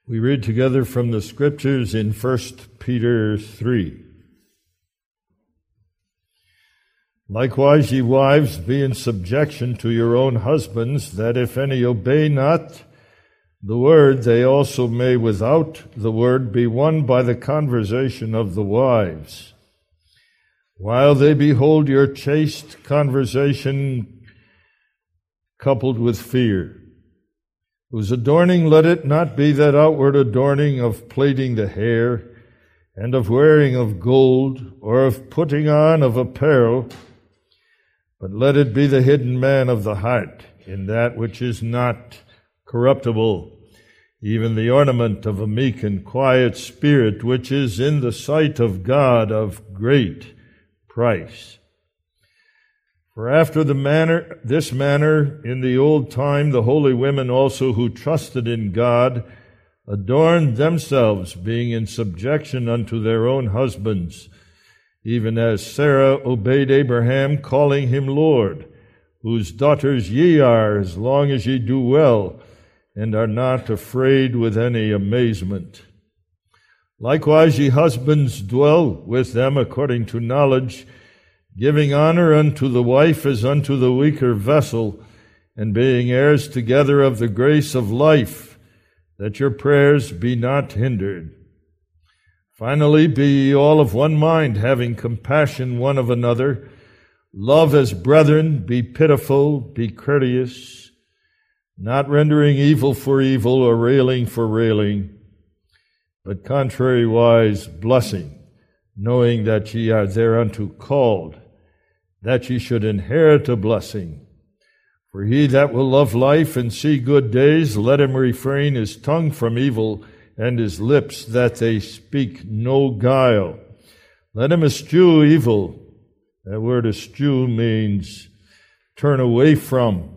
We read together from the Scriptures in 1 Peter 3. Likewise, ye wives, be in subjection to your own husbands, that if any obey not the word, they also may without the word be won by the conversation of the wives, while they behold your chaste conversation coupled with fear, whose adorning let it not be that outward adorning of plaiting the hair, and of wearing of gold, or of putting on of apparel, but let it be the hidden man of the heart, in that which is not corruptible, even the ornament of a meek and quiet spirit, which is in the sight of God of great price. For after this manner in the old time the holy women also who trusted in God adorned themselves, being in subjection unto their own husbands, even as Sarah obeyed Abraham, calling him Lord, whose daughters ye are, as long as ye do well, and are not afraid with any amazement. Likewise ye husbands dwell with them according to knowledge, giving honor unto the wife as unto the weaker vessel, and being heirs together of the grace of life, that your prayers be not hindered. Finally, be ye all of one mind, having compassion one of another. Love as brethren, be pitiful, be courteous, not rendering evil for evil or railing for railing, but contrariwise blessing, knowing that ye are thereunto called, that ye should inherit a blessing. For he that will love life and see good days, let him refrain his tongue from evil, and his lips that they speak no guile. Let him eschew evil. That word eschew means turn away from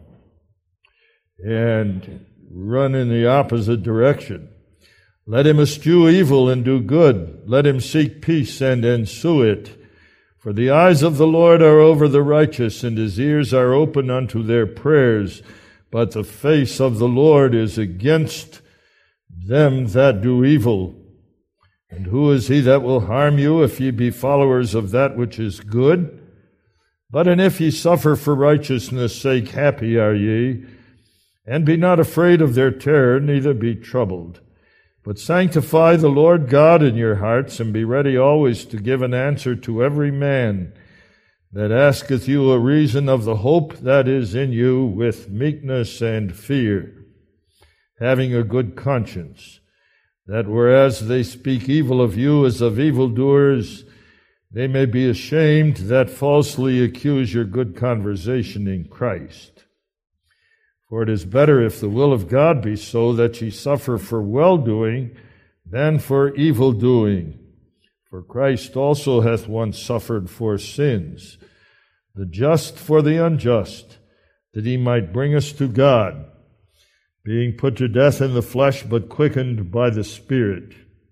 and run in the opposite direction. Let him eschew evil and do good. Let him seek peace and ensue it. For the eyes of the Lord are over the righteous, and his ears are open unto their prayers. But the face of the Lord is against them that do evil. And who is he that will harm you, if ye be followers of that which is good? But and if ye suffer for righteousness' sake, happy are ye. And be not afraid of their terror, neither be troubled. But sanctify the Lord God in your hearts, and be ready always to give an answer to every man that asketh you a reason of the hope that is in you, with meekness and fear, having a good conscience, that whereas they speak evil of you as of evildoers, they may be ashamed that falsely accuse your good conversation in Christ. For it is better, if the will of God be so, that ye suffer for well-doing than for evil-doing. For Christ also hath once suffered for sins, the just for the unjust, that he might bring us to God, being put to death in the flesh, but quickened by the Spirit,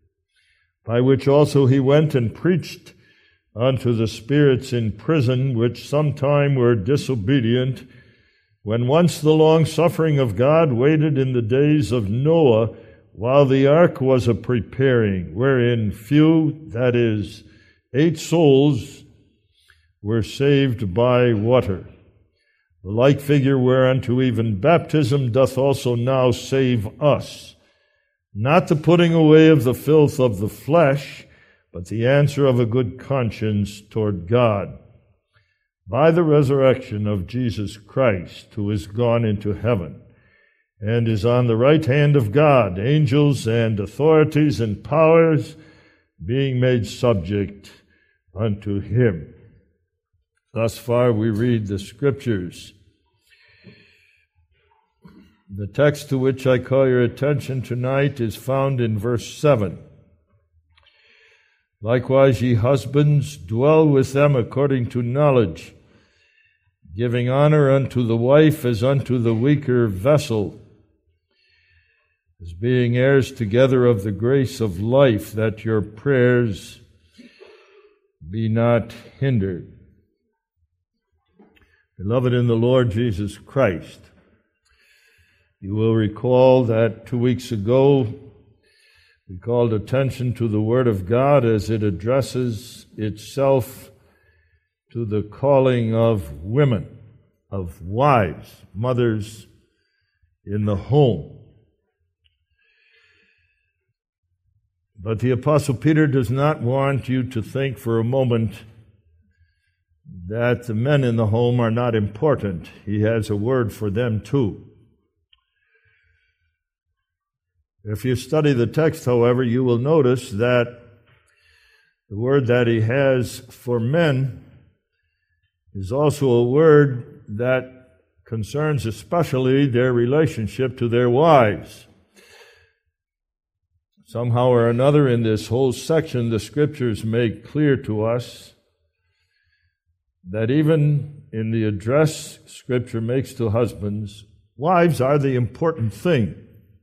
by which also he went and preached unto the spirits in prison, which sometime were disobedient, when once the long suffering of God waited in the days of Noah, while the ark was a preparing, wherein few, that is, 8 souls, were saved by water. The like figure whereunto even baptism doth also now save us, not the putting away of the filth of the flesh, but the answer of a good conscience toward God, by the resurrection of Jesus Christ, who is gone into heaven, and is on the right hand of God, angels and authorities and powers being made subject unto him. Thus far we read the Scriptures. The text to which I call your attention tonight is found in verse 7. Likewise, ye husbands, dwell with them according to knowledge, giving honor unto the wife as unto the weaker vessel, as being heirs together of the grace of life, that your prayers be not hindered. Beloved in the Lord Jesus Christ, you will recall that 2 weeks ago We called attention to the Word of God as it addresses itself to the calling of women, of wives, mothers in the home. But the Apostle Peter does not want you to think for a moment that the men in the home are not important. He has a word for them too. If you study the text, however, you will notice that the word that he has for men is also a word that concerns especially their relationship to their wives. Somehow or another in this whole section, the Scriptures make clear to us that even in the address Scripture makes to husbands, wives are the important thing.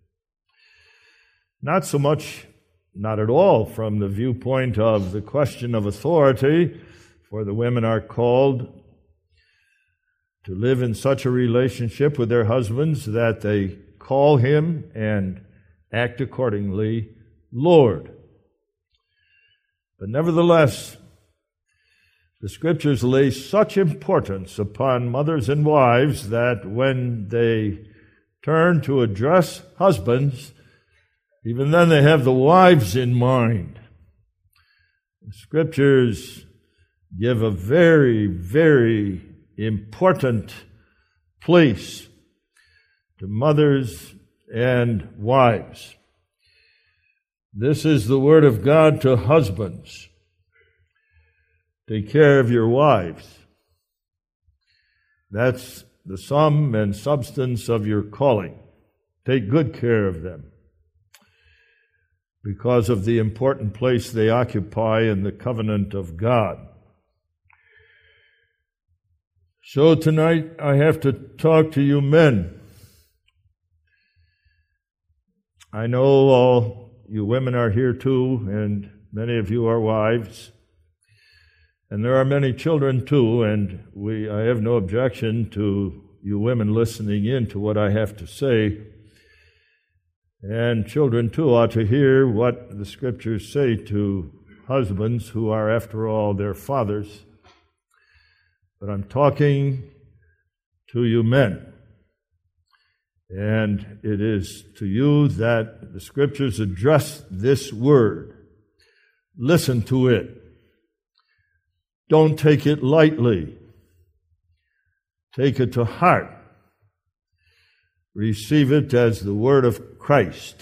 Not so much, not at all, from the viewpoint of the question of authority, for the women are called to live in such a relationship with their husbands that they call him and act accordingly, Lord. But nevertheless, the Scriptures lay such importance upon mothers and wives that when they turn to address husbands, even then they have the wives in mind. The Scriptures give a very, very important place to mothers and wives. This is the Word of God to husbands. Take care of your wives. That's the sum and substance of your calling. Take good care of them, because of the important place they occupy in the covenant of God. So tonight I have to talk to you men. I know all you women are here too, and many of you are wives, and there are many children too, and I have no objection to you women listening in to what I have to say. And children, too, ought to hear what the Scriptures say to husbands who are, after all, their fathers. But I'm talking to you men. And it is to you that the Scriptures address this word. Listen to it. Don't take it lightly. Take it to heart. Receive it as the word of Christ.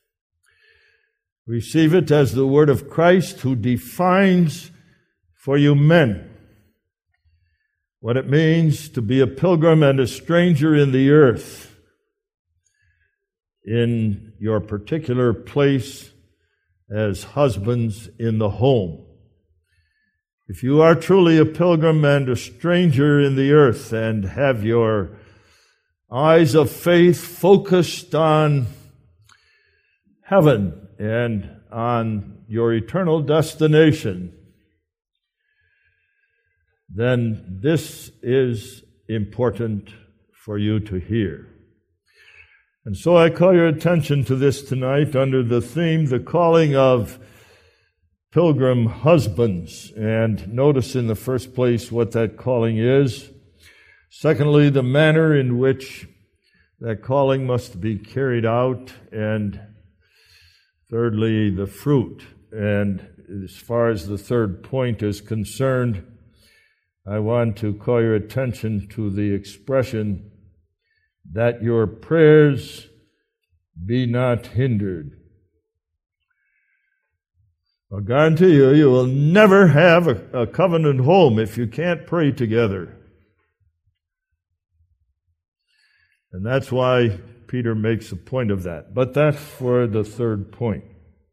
Receive it as the word of Christ, who defines for you men what it means to be a pilgrim and a stranger in the earth, in your particular place as husbands in the home. If you are truly a pilgrim and a stranger in the earth and have your eyes of faith focused on heaven and on your eternal destination, then this is important for you to hear. And so I call your attention to this tonight under the theme, the calling of pilgrim husbands. And notice in the first place what that calling is. Secondly, the manner in which that calling must be carried out. And thirdly, the fruit. And as far as the third point is concerned, I want to call your attention to the expression that your prayers be not hindered. I guarantee you, you will never have a covenant home if you can't pray together. And that's why Peter makes a point of that. But that's for the third point.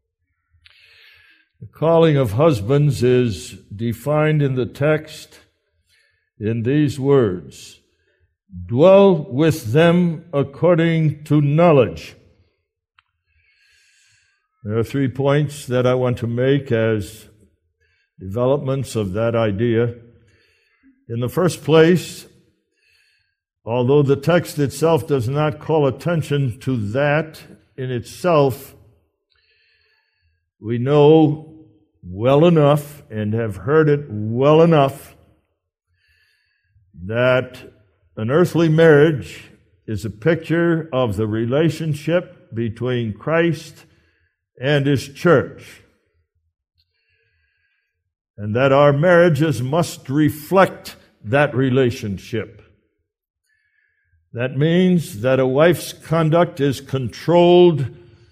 The calling of husbands is defined in the text in these words: dwell with them according to knowledge. There are 3 points that I want to make as developments of that idea. In the first place, although the text itself does not call attention to that in itself, We know well enough and have heard it well enough that an earthly marriage is a picture of the relationship between Christ and His church, and that our marriages must reflect that relationship. That means that a wife's conduct is controlled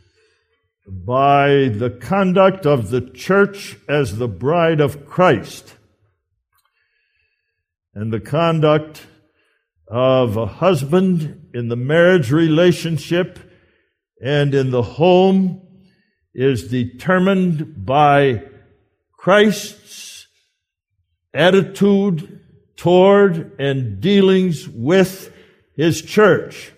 by the conduct of the church as the bride of Christ, and the conduct of a husband in the marriage relationship and in the home is determined by Christ's attitude toward and dealings with His church.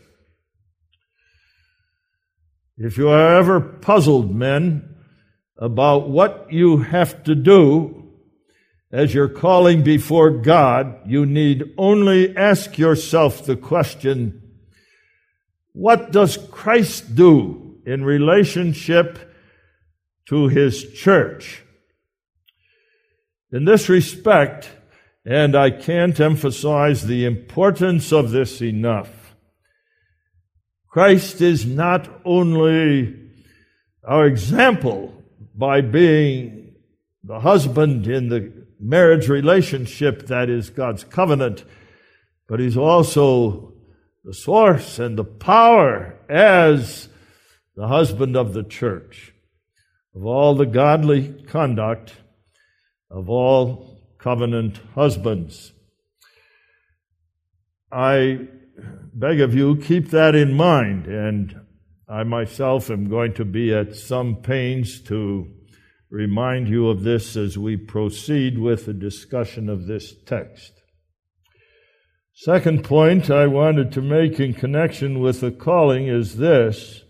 If you are ever puzzled, men, about what you have to do as you're calling before God, you need only ask yourself the question, what does Christ do in relationship to His church? In this respect, and I can't emphasize the importance of this enough, Christ is not only our example by being the husband in the marriage relationship that is God's covenant, but He's also the source and the power as the husband of the church, of all the godly conduct of all covenant husbands. I beg of you, keep that in mind, and I myself am going to be at some pains to remind you of this as we proceed with the discussion of this text. Second point I wanted to make in connection with the calling is this,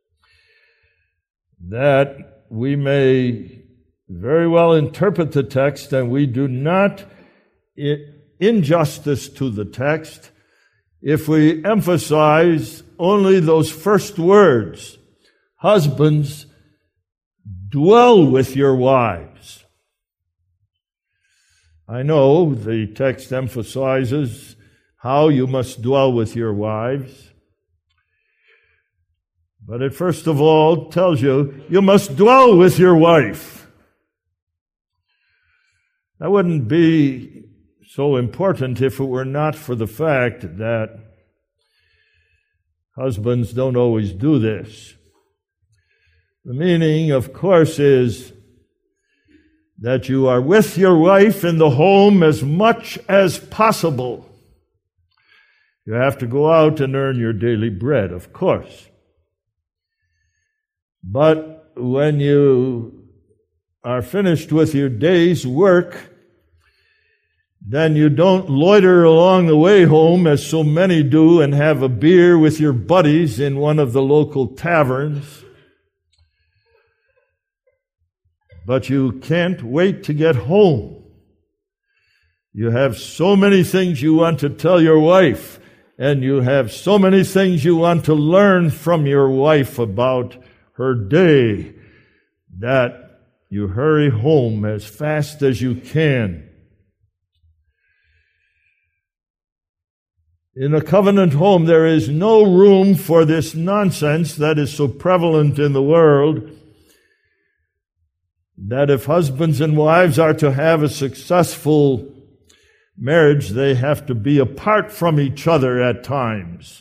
that we may very well interpret the text, and we do not injustice to the text if we emphasize only those first words, husbands, dwell with your wives. I know the text emphasizes how you must dwell with your wives, but it first of all tells you, you must dwell with your wife. That wouldn't be so important if it were not for the fact that husbands don't always do this. The meaning, of course, is that you are with your wife in the home as much as possible. You have to go out and earn your daily bread, of course. But when you are finished with your day's work, then you don't loiter along the way home as so many do and have a beer with your buddies in one of the local taverns. But you can't wait to get home. You have so many things you want to tell your wife, and you have so many things you want to learn from your wife about her day, that you hurry home as fast as you can. In a covenant home, there is no room for this nonsense that is so prevalent in the world, that if husbands and wives are to have a successful marriage, they have to be apart from each other at times.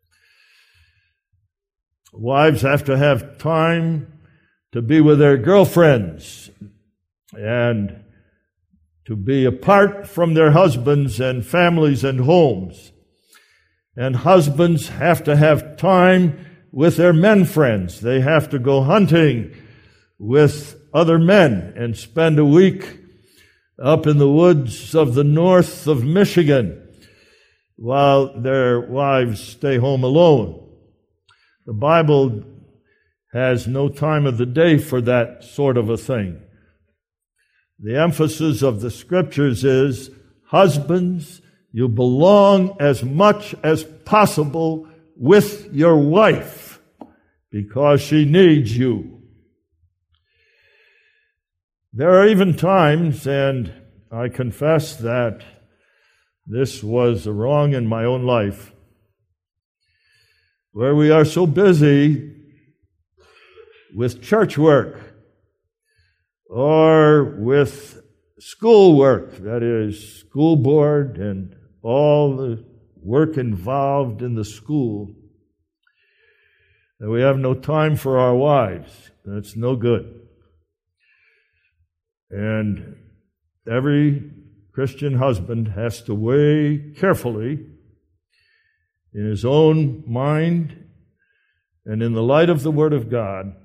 Wives have to have time to be with their girlfriends and to be apart from their husbands and families and homes. And husbands have to have time with their men friends. They have to go hunting with other men and spend a week up in the woods of the north of Michigan while their wives stay home alone. The Bible has no time of the day for that sort of a thing. The emphasis of the Scriptures is, husbands, you belong as much as possible with your wife because she needs you. There are even times, and I confess that this was wrong in my own life, where we are so busy with church work or with school work, that is, school board and all the work involved in the school, that we have no time for our wives. That's no good. And every Christian husband has to weigh carefully in his own mind and in the light of the Word of God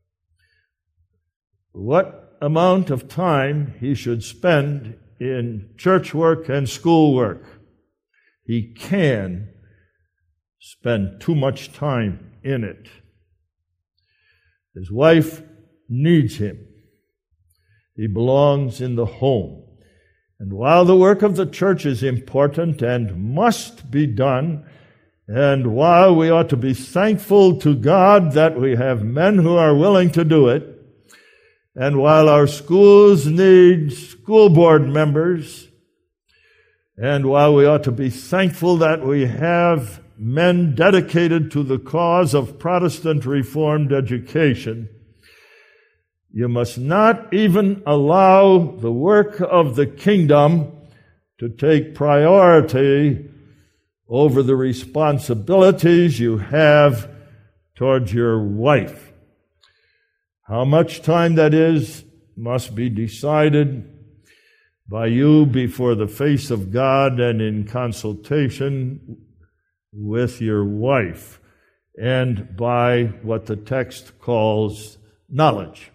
what amount of time he should spend in church work and school work. He can spend too much time in it. His wife needs him. He belongs in the home. And while the work of the church is important and must be done, and while we ought to be thankful to God that we have men who are willing to do it, and while our schools need school board members, and while we ought to be thankful that we have men dedicated to the cause of Protestant Reformed education, you must not even allow the work of the kingdom to take priority over the responsibilities you have towards your wife. How much time that is must be decided by you before the face of God and in consultation with your wife, and by what the text calls knowledge.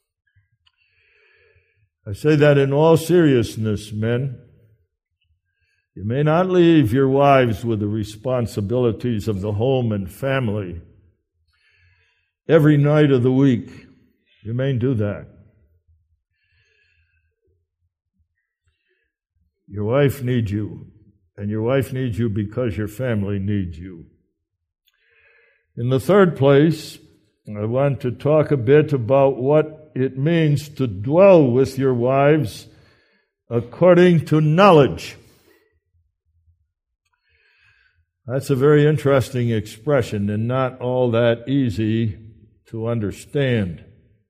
I say that in all seriousness, men. You may not leave your wives with the responsibilities of the home and family every night of the week. You may do that. Your wife needs you, and your wife needs you because your family needs you. In the third place, I want to talk a bit about what it means to dwell with your wives according to knowledge. That's a very interesting expression and not all that easy to understand.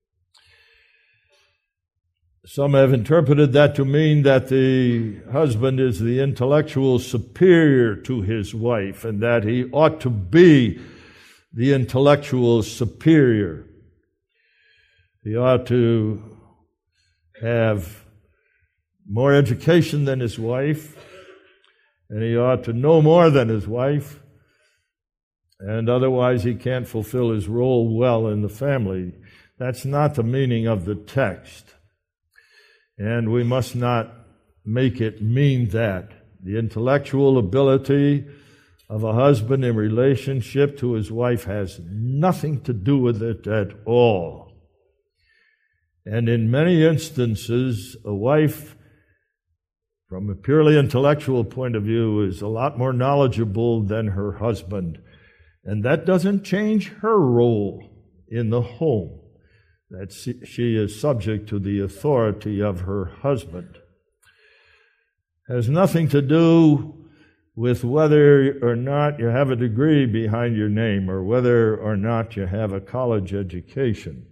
Some have interpreted that to mean that the husband is the intellectual superior to his wife and that he ought to be the intellectual superior. He ought to have more education than his wife, and he ought to know more than his wife, and otherwise he can't fulfill his role well in the family. That's not the meaning of the text. And we must not make it mean that. The intellectual ability of a husband in relationship to his wife has nothing to do with it at all. And in many instances, a wife, from a purely intellectual point of view, is a lot more knowledgeable than her husband. And that doesn't change her role in the home, that she is subject to the authority of her husband. It has nothing to do with whether or not you have a degree behind your name or whether or not you have a college education.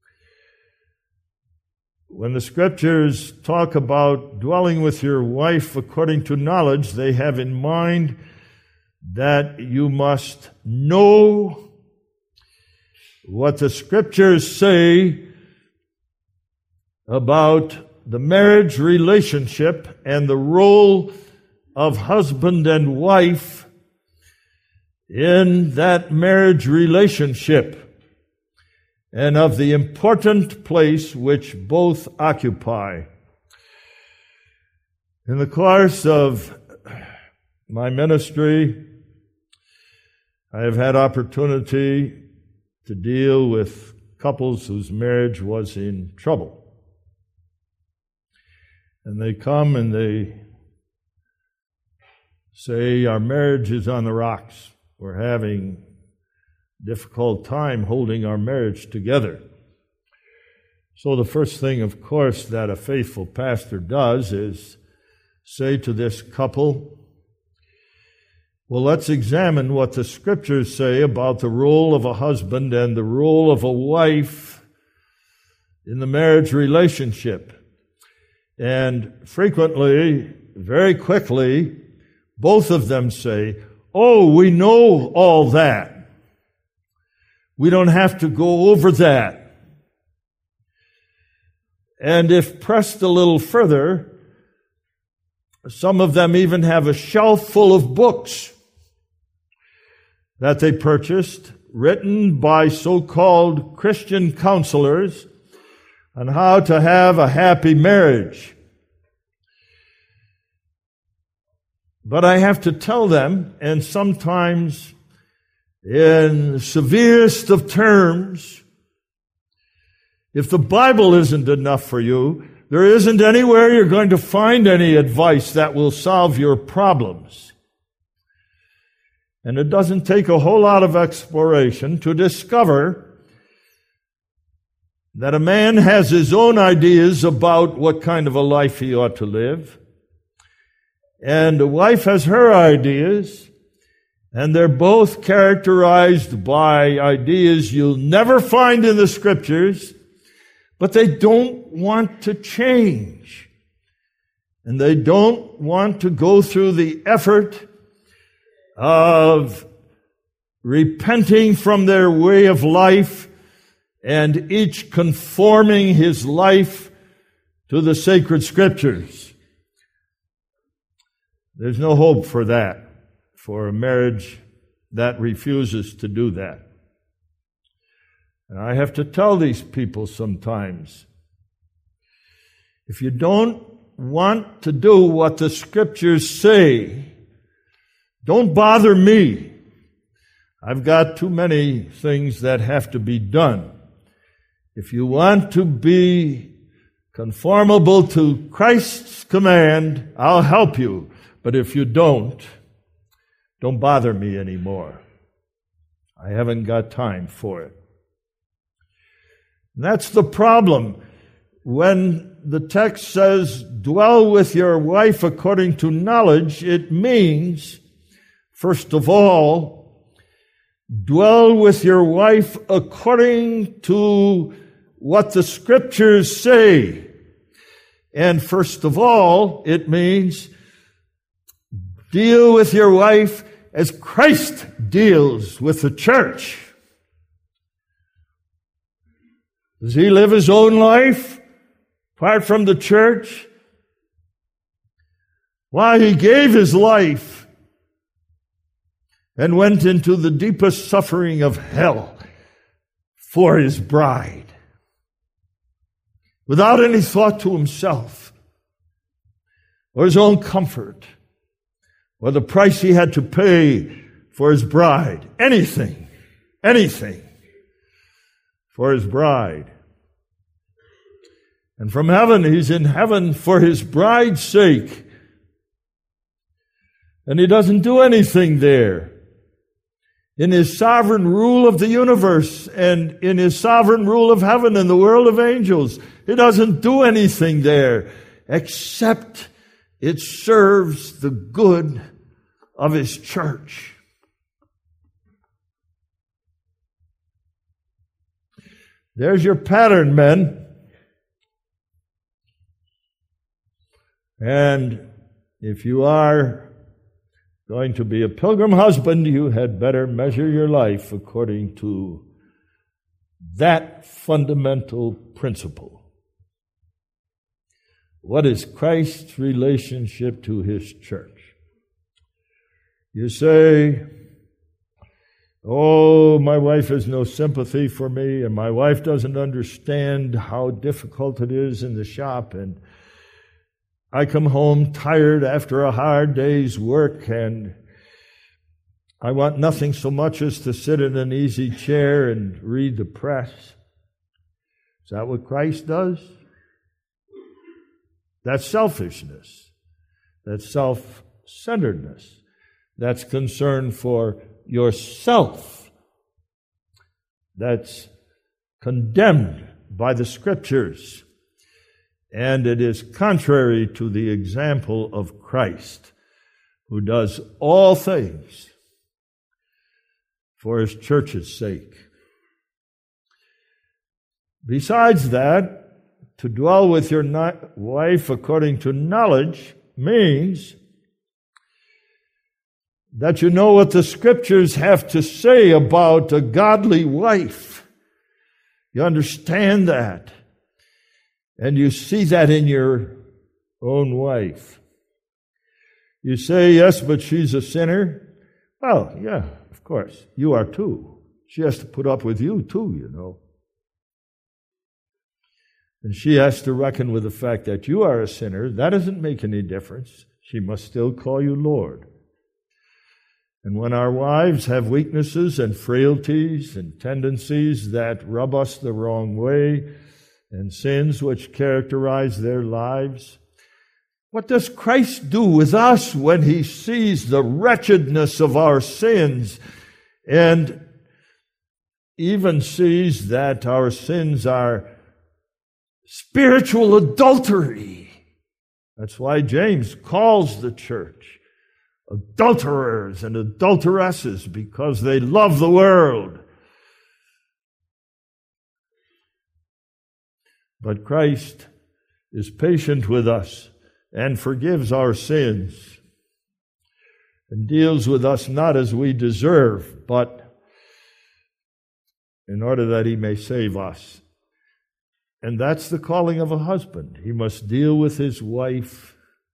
When the Scriptures talk about dwelling with your wife according to knowledge, they have in mind that you must know what the Scriptures say about the marriage relationship and the role of husband and wife in that marriage relationship, and of the important place which both occupy. In the course of my ministry, I have had opportunity to deal with couples whose marriage was in trouble. And they come and they say, our marriage is on the rocks. We're having a difficult time holding our marriage together. So the first thing, of course, that a faithful pastor does is say to this couple, well, let's examine what the Scriptures say about the role of a husband and the role of a wife in the marriage relationship. And frequently, very quickly, both of them say, oh, we know all that. We don't have to go over that. And if pressed a little further, some of them even have a shelf full of books that they purchased, written by so-called Christian counselors on how to have a happy marriage. But I have to tell them, and sometimes in severest of terms, if the Bible isn't enough for you, there isn't anywhere you're going to find any advice that will solve your problems. And it doesn't take a whole lot of exploration to discover that a man has his own ideas about what kind of a life he ought to live, and a wife has her ideas, and they're both characterized by ideas you'll never find in the Scriptures, but they don't want to change. And they don't want to go through the effort of repenting from their way of life and each conforming his life to the sacred Scriptures. There's no hope for that, for a marriage that refuses to do that. And I have to tell these people sometimes, if you don't want to do what the Scriptures say, don't bother me. I've got too many things that have to be done. If you want to be conformable to Christ's command, I'll help you. But if you don't bother me anymore. I haven't got time for it. And that's the problem. When the text says, dwell with your wife according to knowledge, it means, first of all, dwell with your wife according to what the Scriptures say. And first of all, it means deal with your wife as Christ deals with the church. Does he live his own life apart from the church? Why, he gave his life and went into the deepest suffering of hell for his bride, without any thought to himself or his own comfort or the price he had to pay for his bride. Anything for his bride. And from heaven, he's in heaven for his bride's sake. And he doesn't do anything there. In his sovereign rule of the universe and in his sovereign rule of heaven and the world of angels, he doesn't do anything there except it serves the good of his church. There's your pattern, men. And if you are going to be a pilgrim husband, you had better measure your life according to that fundamental principle. What is Christ's relationship to his church? You say, oh, my wife has no sympathy for me, and my wife doesn't understand how difficult it is in the shop, and I come home tired after a hard day's work, and I want nothing so much as to sit in an easy chair and read the press. Is that what Christ does? That's selfishness. That's self-centeredness. That's concern for yourself. That's condemned by the Scriptures, and it is contrary to the example of Christ, who does all things for his church's sake. Besides that, to dwell with your wife according to knowledge means that you know what the Scriptures have to say about a godly wife. You understand that. And you see that in your own wife. You say, yes, but she's a sinner. Well, yeah, of course. You are too. She has to put up with you too, you know. And she has to reckon with the fact that you are a sinner. That doesn't make any difference. She must still call you Lord. And when our wives have weaknesses and frailties and tendencies that rub us the wrong way and sins which characterize their lives, what does Christ do with us when he sees the wretchedness of our sins and even sees that our sins are spiritual adultery? That's why James calls the church adulterers and adulteresses, because they love the world. But Christ is patient with us and forgives our sins and deals with us not as we deserve, but in order that he may save us. And that's the calling of a husband. He must deal with his wife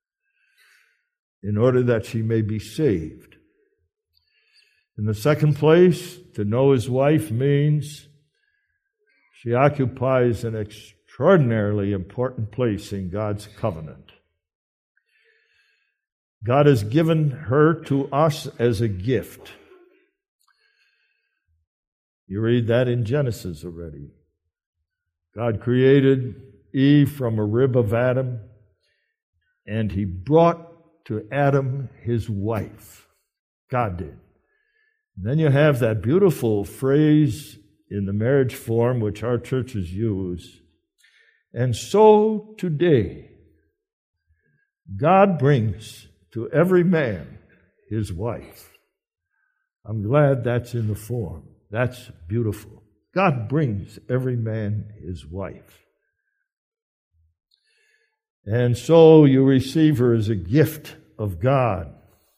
in order that she may be saved. In the second place, to know his wife means she occupies an extraordinarily important place in God's covenant. God has given her to us as a gift. You read that in Genesis already. God created Eve from a rib of Adam, and he brought to Adam his wife. God did. And then you have that beautiful phrase in the marriage form which our churches use. And so today, God brings to every man his wife. I'm glad that's in the form. That's beautiful. God brings every man his wife. And so you receive her as a gift of God.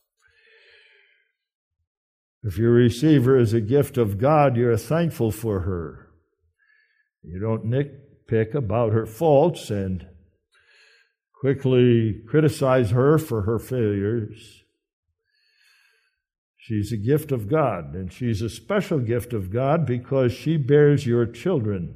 If you receive her as a gift of God, you're thankful for her. You don't nitpick about her faults and quickly criticize her for her failures. She's a gift of God, and she's a special gift of God because she bears your children.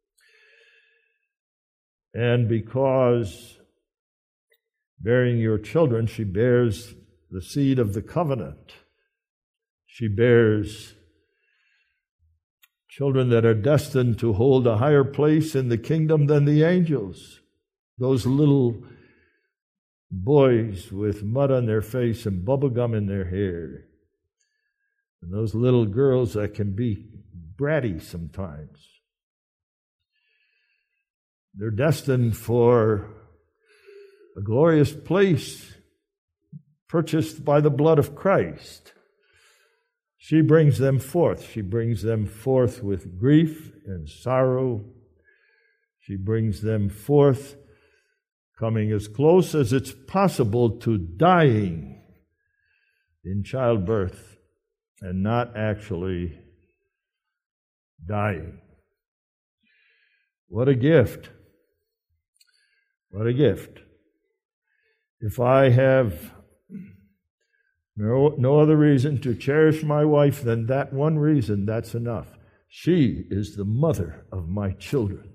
And because bearing your children, she bears the seed of the covenant. She bears children that are destined to hold a higher place in the kingdom than the angels. Those little boys with mud on their face and bubble gum in their hair. And those little girls that can be bratty sometimes. They're destined for a glorious place purchased by the blood of Christ. She brings them forth. She brings them forth with grief and sorrow. She brings them forth coming as close as it's possible to dying in childbirth and not actually dying. What a gift. What a gift. If I have no other reason to cherish my wife than that one reason, that's enough. She is the mother of my children.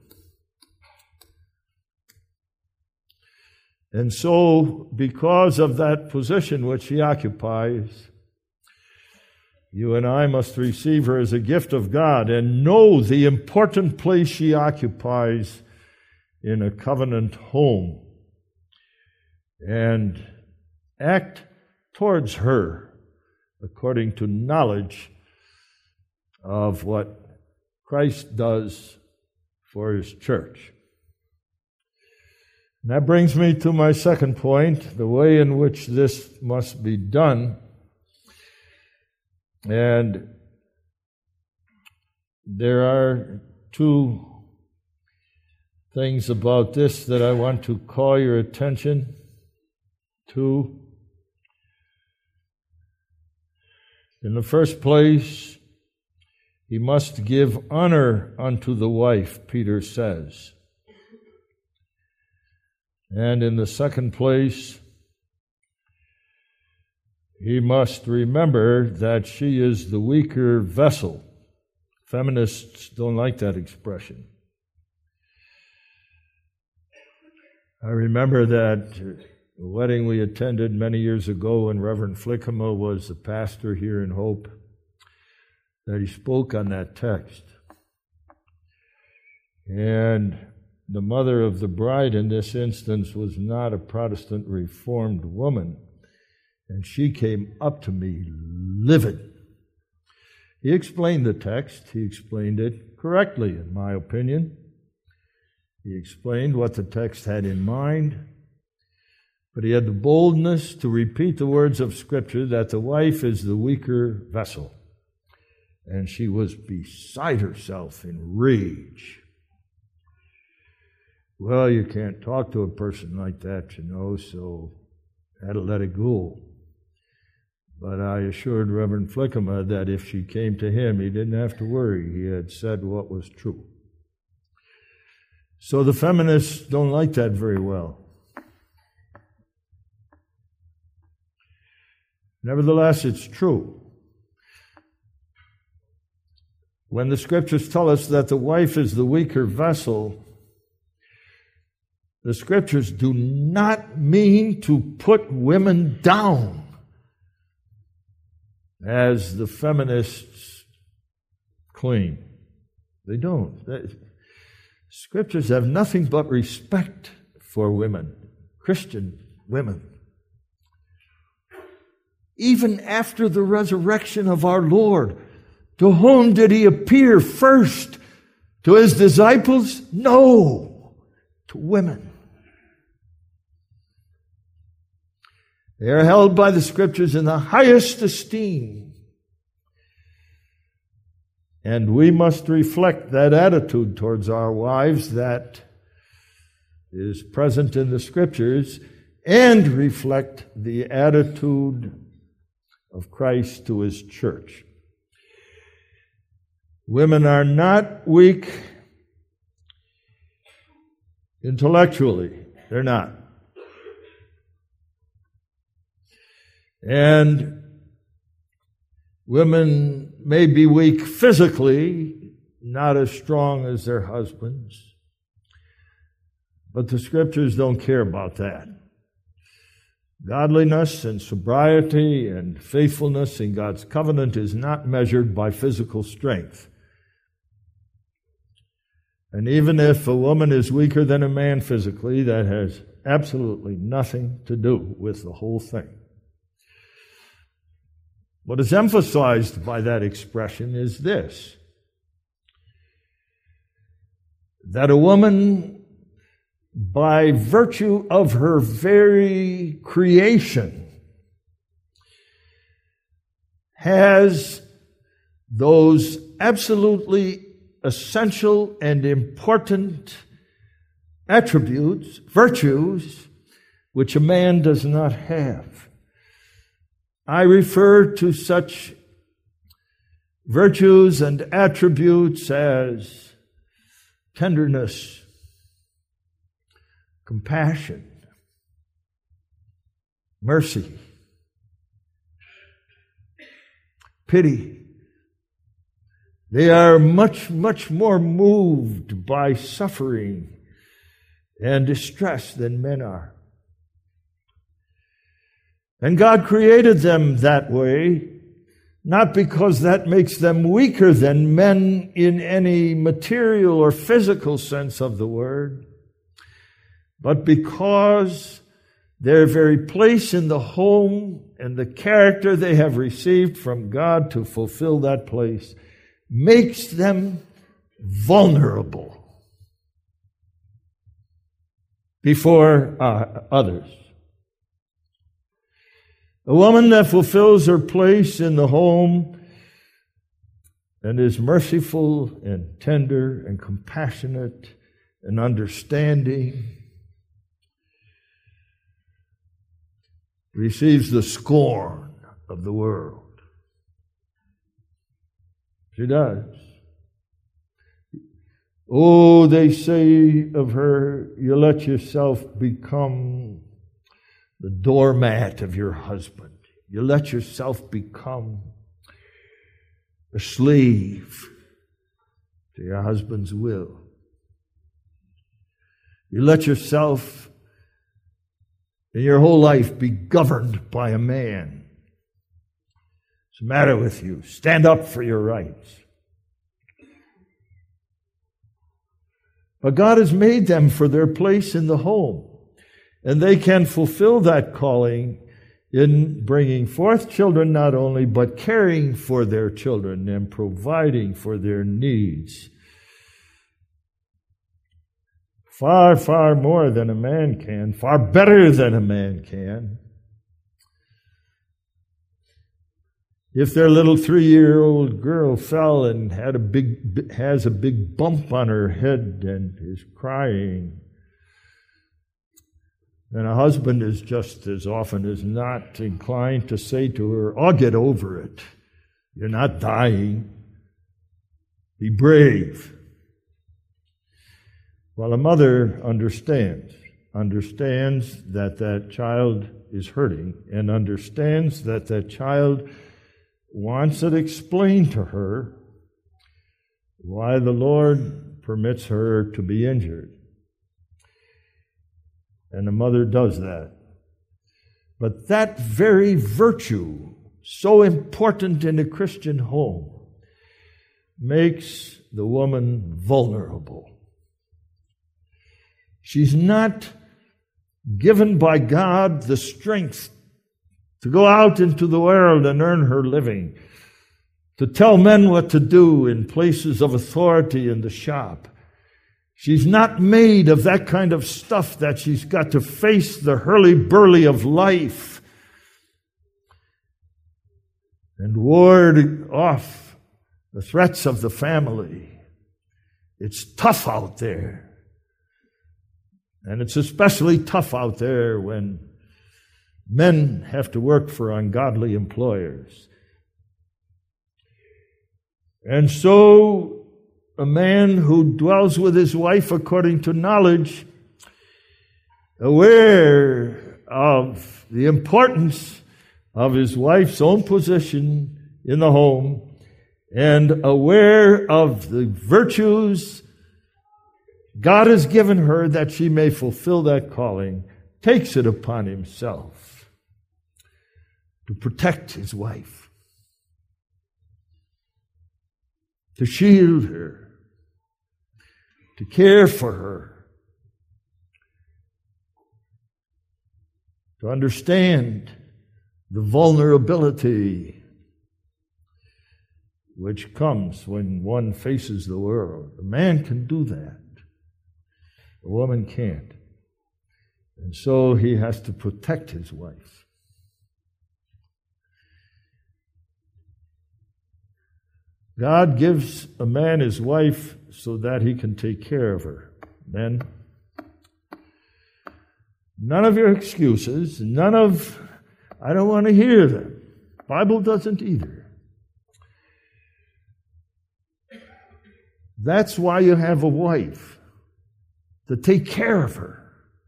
And so, because of that position which she occupies, you and I must receive her as a gift of God and know the important place she occupies in a covenant home and act towards her according to knowledge of what Christ does for His church. And that brings me to my second point, the way in which this must be done. And there are two things about this that I want to call your attention to. In the first place, he must give honor unto the wife, Peter says. And in the second place, he must remember that she is the weaker vessel. Feminists don't like that expression. I remember that a wedding we attended many years ago when Reverend Flickema was the pastor here in Hope, that he spoke on that text. And the mother of the bride in this instance was not a Protestant Reformed woman, and she came up to me livid. He explained the text. He explained it correctly, in my opinion. He explained what the text had in mind, but he had the boldness to repeat the words of Scripture that the wife is the weaker vessel. And she was beside herself in rage. Well, you can't talk to a person like that, so I had to let it go. But I assured Reverend Flickema that if she came to him, he didn't have to worry. He had said what was true. So the feminists don't like that very well. Nevertheless, it's true. When the Scriptures tell us that the wife is the weaker vessel, the Scriptures do not mean to put women down, as the feminists claim. They don't. Scriptures have nothing but respect for women, Christian women. Even after the resurrection of our Lord, to whom did He appear first? To His disciples? No, to women. They are held by the Scriptures in the highest esteem. And we must reflect that attitude towards our wives that is present in the Scriptures and reflect the attitude of Christ to His church. Women are not weak intellectually. They're not. And women may be weak physically, not as strong as their husbands. But the Scriptures don't care about that. Godliness and sobriety and faithfulness in God's covenant is not measured by physical strength. And even if a woman is weaker than a man physically, that has absolutely nothing to do with the whole thing. What is emphasized by that expression is this: that a woman, by virtue of her very creation, has those absolutely essential and important attributes, virtues, which a man does not have. I refer to such virtues and attributes as tenderness, compassion, mercy, pity. They are much, much more moved by suffering and distress than men are. And God created them that way, not because that makes them weaker than men in any material or physical sense of the word, but because their very place in the home and the character they have received from God to fulfill that place makes them vulnerable before others. A woman that fulfills her place in the home and is merciful and tender and compassionate and understanding receives the scorn of the world. She does. Oh, they say of her, you let yourself become the doormat of your husband. You let yourself become a slave to your husband's will. You let yourself in your whole life be governed by a man. What's the matter with you? Stand up for your rights. But God has made them for their place in the home, and they can fulfill that calling in bringing forth children not only, but caring for their children and providing for their needs. Far, far more than a man can, far better than a man can. If their little 3-year-old girl fell and has a big bump on her head and is crying, then a husband is just as often as not inclined to say to her, "I'll get over it. You're not dying. Be brave." While a mother understands that that child is hurting and understands that that child wants it explained to her why the Lord permits her to be injured. And the mother does that. But that very virtue, so important in a Christian home, makes the woman vulnerable. She's not given by God the strength to go out into the world and earn her living, to tell men what to do in places of authority in the shop. She's not made of that kind of stuff that she's got to face the hurly-burly of life and ward off the threats of the family. It's tough out there. And it's especially tough out there when men have to work for ungodly employers. And so a man who dwells with his wife according to knowledge, aware of the importance of his wife's own position in the home, and aware of the virtues God has given her that she may fulfill that calling, takes it upon himself to protect his wife, to shield her, to care for her, to understand the vulnerability which comes when one faces the world. A man can do that. A woman can't. And so he has to protect his wife. God gives a man his wife so that he can take care of her. Men, none of your excuses, I don't want to hear them. The Bible doesn't either. That's why you have a wife, to take care of her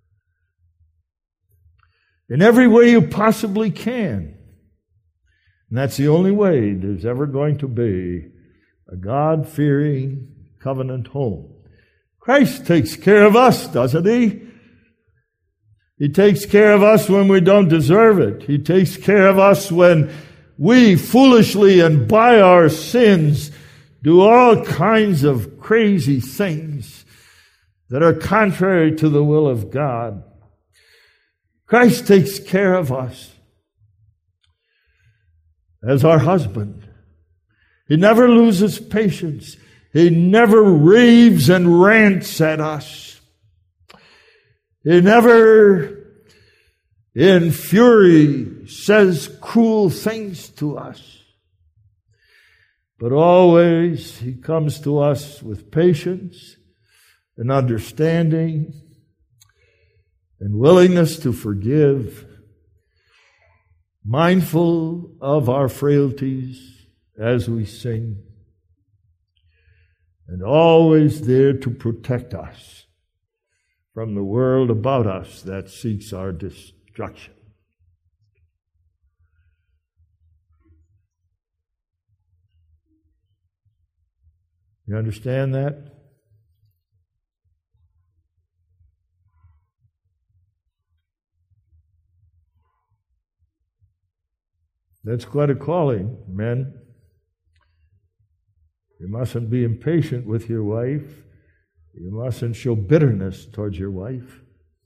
in every way you possibly can. And that's the only way there's ever going to be a God-fearing covenant home. Christ takes care of us, doesn't he? He takes care of us when we don't deserve it. He takes care of us when we foolishly and by our sins do all kinds of crazy things that are contrary to the will of God. Christ takes care of us as our husband. He never loses patience. He never raves and rants at us. He never in fury says cruel things to us. But always He comes to us with patience and understanding and willingness to forgive, mindful of our frailties as we sing, and always there to protect us from the world about us that seeks our destruction. You understand that? That's quite a calling, men. You mustn't be impatient with your wife. You mustn't show bitterness towards your wife.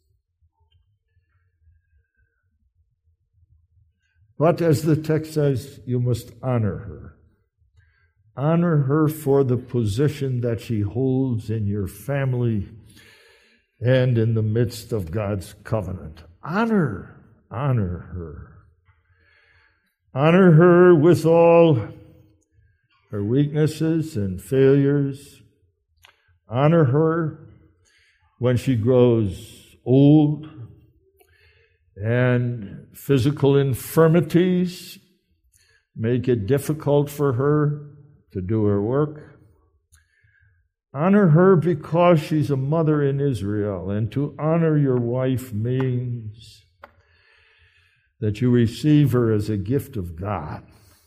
But as the text says, you must honor her. Honor her for the position that she holds in your family and in the midst of God's covenant. Honor her. Honor her with all her weaknesses and failures. Honor her when she grows old and physical infirmities make it difficult for her to do her work. Honor her because she's a mother in Israel, and to honor your wife means that you receive her as a gift of God,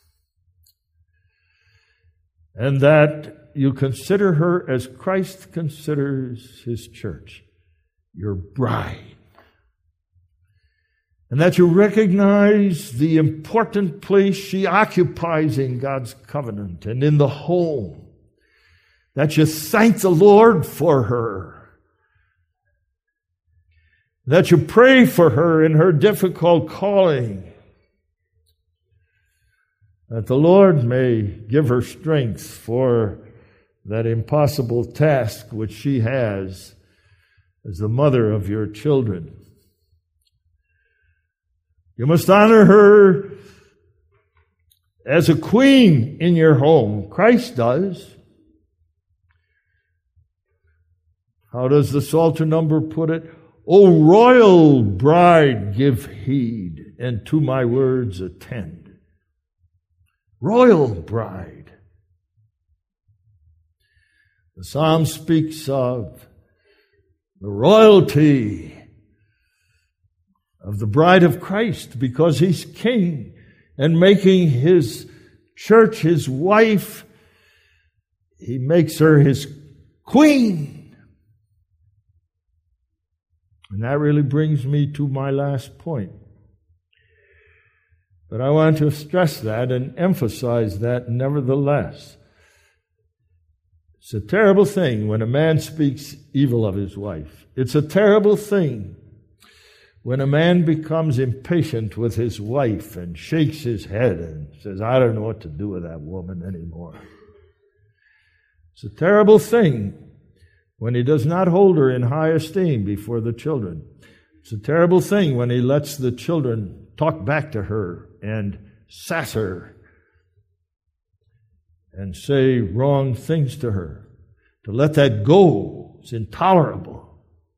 and that you consider her as Christ considers His church, your bride, and that you recognize the important place she occupies in God's covenant and in the home, that you thank the Lord for her, that you pray for her in her difficult calling, that the Lord may give her strength for that impossible task which she has as the mother of your children. You must honor her as a queen in your home. Christ does. How does the Psalter number put it? O royal bride, give heed, and to my words attend. Royal bride. The psalm speaks of the royalty of the bride of Christ because He's king, and making His church His wife, He makes her His queen. And that really brings me to my last point. But I want to stress that and emphasize that nevertheless. It's a terrible thing when a man speaks evil of his wife. It's a terrible thing when a man becomes impatient with his wife and shakes his head and says, I don't know what to do with that woman anymore. It's a terrible thing when he does not hold her in high esteem before the children. It's a terrible thing when he lets the children talk back to her and sass her and say wrong things to her. To let that go is intolerable.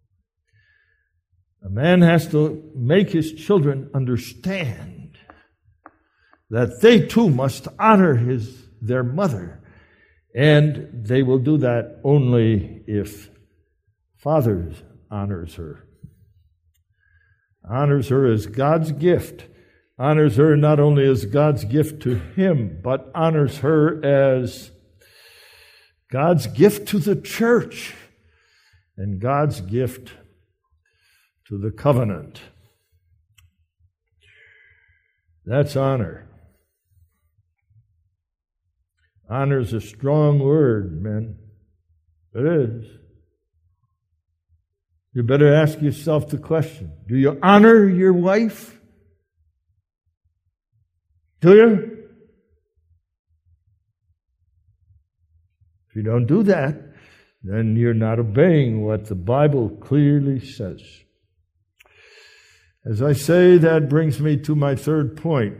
A man has to make his children understand that they too must honor their mother. And they will do that only if father honors her. Honors her as God's gift. Honors her not only as God's gift to him, but honors her as God's gift to the church and God's gift to the covenant. That's honor. Honor is a strong word, men. It is. You better ask yourself the question, do you honor your wife? Do you? If you don't do that, then you're not obeying what the Bible clearly says. As I say, that brings me to my third point.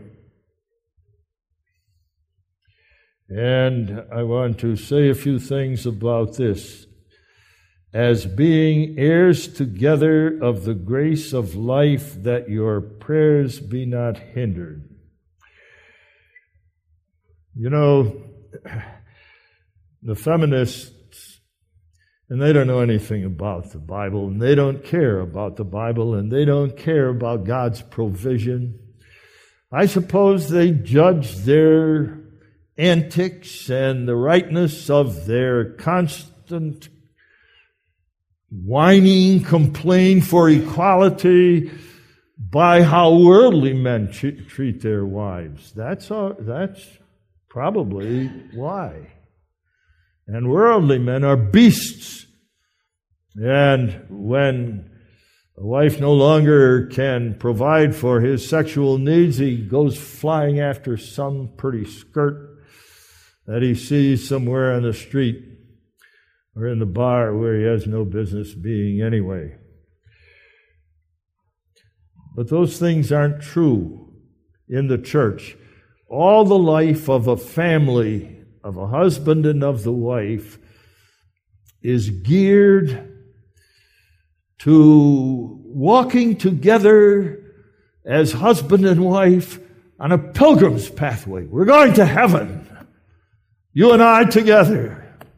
And I want to say a few things about this. As being heirs together of the grace of life, that your prayers be not hindered. You know, the feminists, and they don't know anything about the Bible, and they don't care about the Bible, and they don't care about God's provision. I suppose they judge their antics and the rightness of their constant whining, complain for equality by how worldly men treat their wives. That's probably why. And worldly men are beasts. And when a wife no longer can provide for his sexual needs, he goes flying after some pretty skirt that he sees somewhere on the street or in the bar where he has no business being anyway. But those things aren't true in the church. All the life of a family, of a husband and of the wife, is geared to walking together as husband and wife on a pilgrim's pathway. We're going to heaven, you and I together.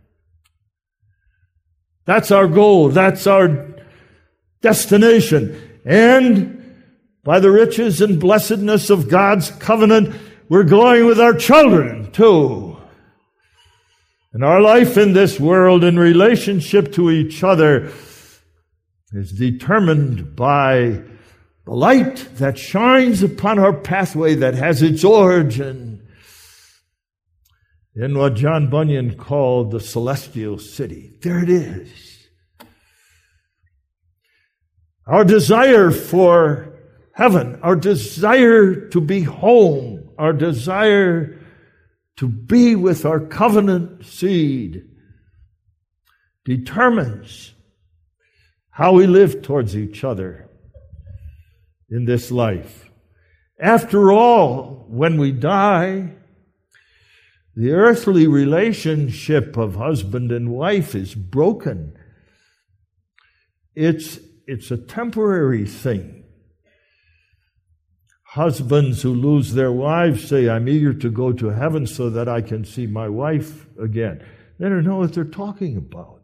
That's our goal. That's our destination. And by the riches and blessedness of God's covenant, we're going with our children too. And our life in this world in relationship to each other is determined by the light that shines upon our pathway that has its origin in what John Bunyan called the celestial city. There it is. Our desire for heaven, our desire to be home, our desire to be with our covenant seed determines how we live towards each other in this life. After all, when we die, the earthly relationship of husband and wife is broken. It's a temporary thing. Husbands who lose their wives say, I'm eager to go to heaven so that I can see my wife again. They don't know what they're talking about.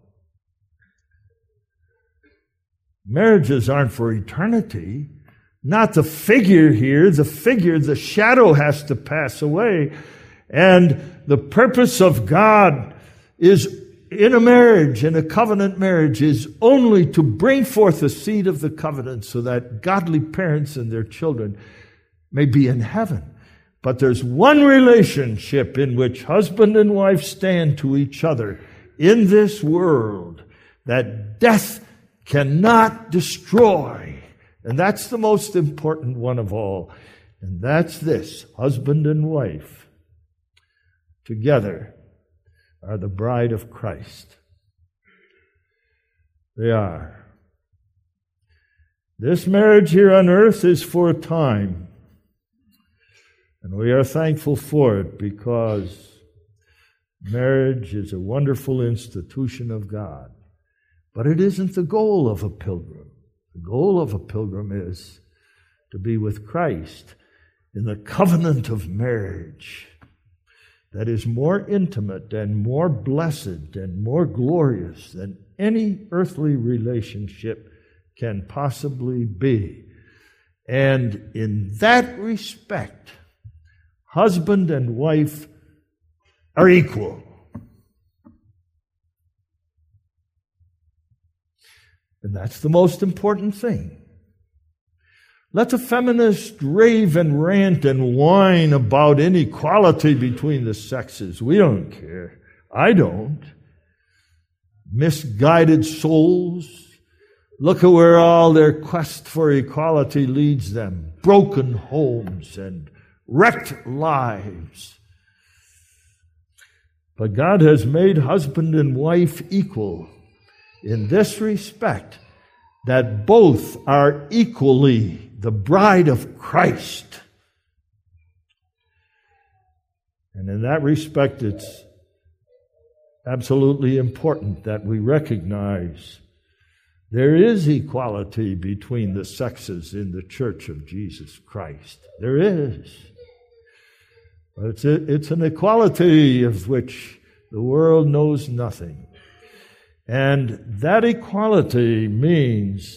Marriages aren't for eternity. Not the figure here. The shadow has to pass away. And the purpose of God is in a marriage, in a covenant marriage, is only to bring forth the seed of the covenant so that godly parents and their children may be in heaven. But there's one relationship in which husband and wife stand to each other in this world that death cannot destroy. And that's the most important one of all. And that's this: husband and wife together are the bride of Christ. They are. This marriage here on earth is for a time. And we are thankful for it because marriage is a wonderful institution of God. But it isn't the goal of a pilgrim. The goal of a pilgrim is to be with Christ in the covenant of marriage that is more intimate and more blessed and more glorious than any earthly relationship can possibly be. And in that respect, husband and wife are equal. And that's the most important thing. Let the feminists rave and rant and whine about inequality between the sexes. We don't care. I don't. Misguided souls. Look at where all their quest for equality leads them. Broken homes and wrecked lives. But God has made husband and wife equal in this respect, that both are equally the bride of Christ. And in that respect, it's absolutely important that we recognize there is equality between the sexes in the Church of Jesus Christ. There is. But it's an equality of which the world knows nothing. And that equality means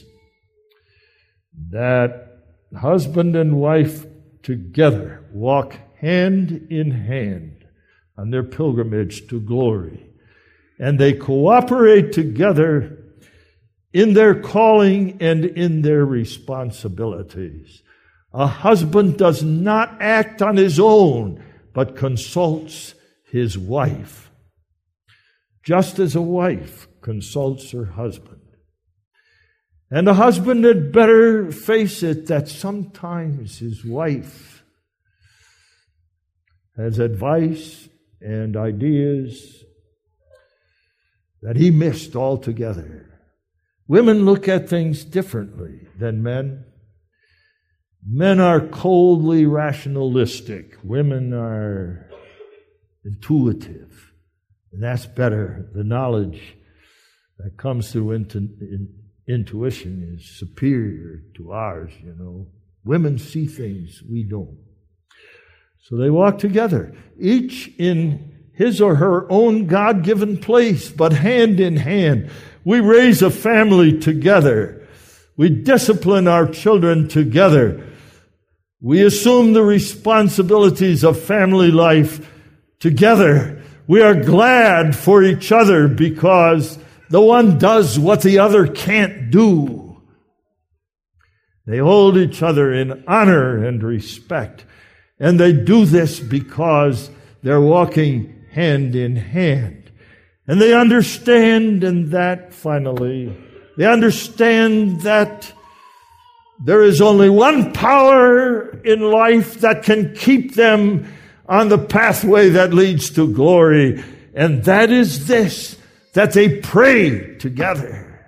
that husband and wife together walk hand in hand on their pilgrimage to glory. And they cooperate together in their calling and in their responsibilities. A husband does not act on his own, but consults his wife, just as a wife consults her husband. And a husband had better face it that sometimes his wife has advice and ideas that he missed altogether. Women look at things differently than men. Men are coldly rationalistic. Women are intuitive. And that's better. The knowledge that comes through intuition is superior to ours, you know. Women see things we don't. So they walk together, each in his or her own God-given place, but hand in hand. We raise a family together. We discipline our children together. We assume the responsibilities of family life together. We are glad for each other because the one does what the other can't do. They hold each other in honor and respect. And they do this because they're walking hand in hand. And they understand, and that finally, they understand that there is only one power in life that can keep them on the pathway that leads to glory, and that is this, that they pray together.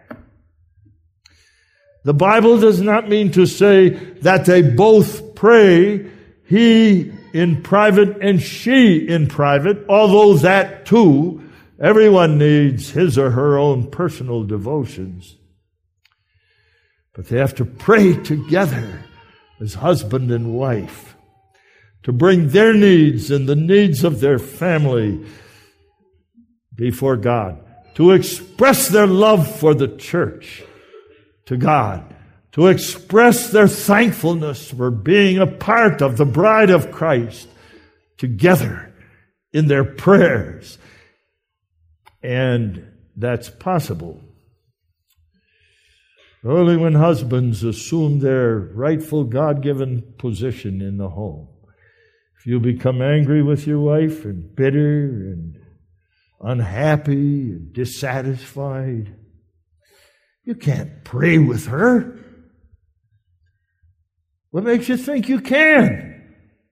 The Bible does not mean to say that they both pray, he in private and she in private, although that too, everyone needs his or her own personal devotions. But they have to pray together as husband and wife to bring their needs and the needs of their family before God, to express their love for the church to God, to express their thankfulness for being a part of the bride of Christ together in their prayers. And that's possible only when husbands assume their rightful God-given position in the home. If you become angry with your wife and bitter and unhappy and dissatisfied, you can't pray with her. What makes you think you can?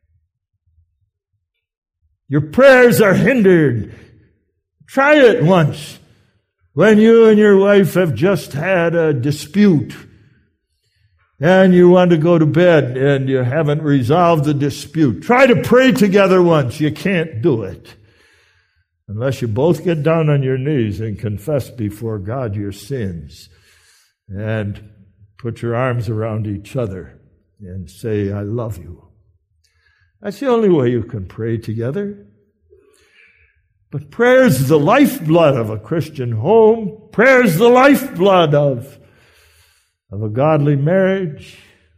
Your prayers are hindered. Try it once. When you and your wife have just had a dispute and you want to go to bed and you haven't resolved the dispute, try to pray together once. You can't do it unless you both get down on your knees and confess before God your sins and put your arms around each other and say, I love you. That's the only way you can pray together. But prayer is the lifeblood of a Christian home. Prayer is the lifeblood of a godly marriage.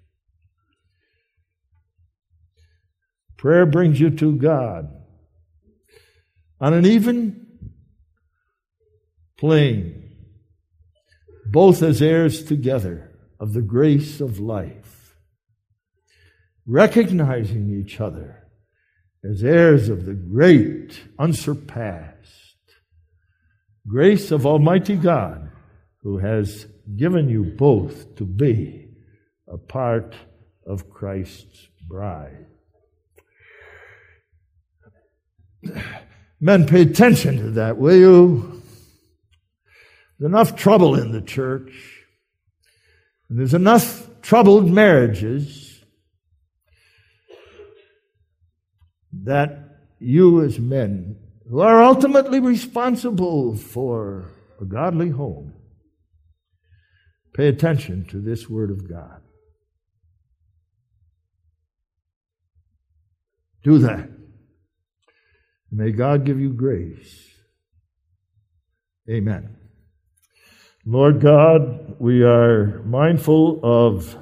Prayer brings you to God on an even plane, both as heirs together of the grace of life, recognizing each other as heirs of the great, unsurpassed grace of Almighty God, who has given you both to be a part of Christ's bride. Men, pay attention to that, will you? There's enough trouble in the church. And there's enough troubled marriages that you as men, who are ultimately responsible for a godly home, pay attention to this Word of God. Do that. May God give you grace. Amen. Lord God, we are mindful of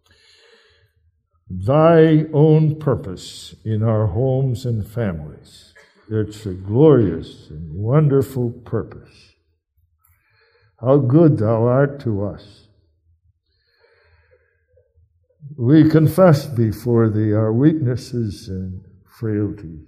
Thy own purpose in our homes and families. It's a glorious and wonderful purpose. How good Thou art to us. We confess before Thee our weaknesses and frailties.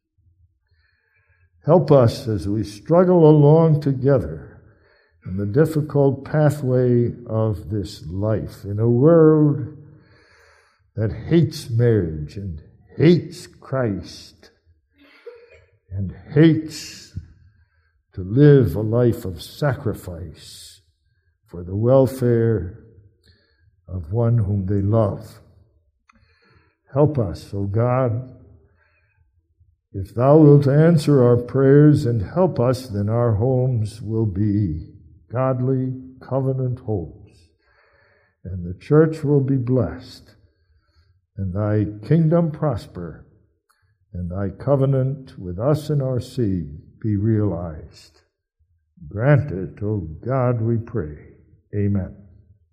Help us as we struggle along together in the difficult pathway of this life in a world that hates marriage and hates Christ and hates to live a life of sacrifice for the welfare of one whom they love. Help us, O God. If Thou wilt answer our prayers and help us, then our homes will be godly covenant homes, and the church will be blessed, and Thy kingdom prosper, and Thy covenant with us and our seed be realized. Grant it, O God, we pray. Amen.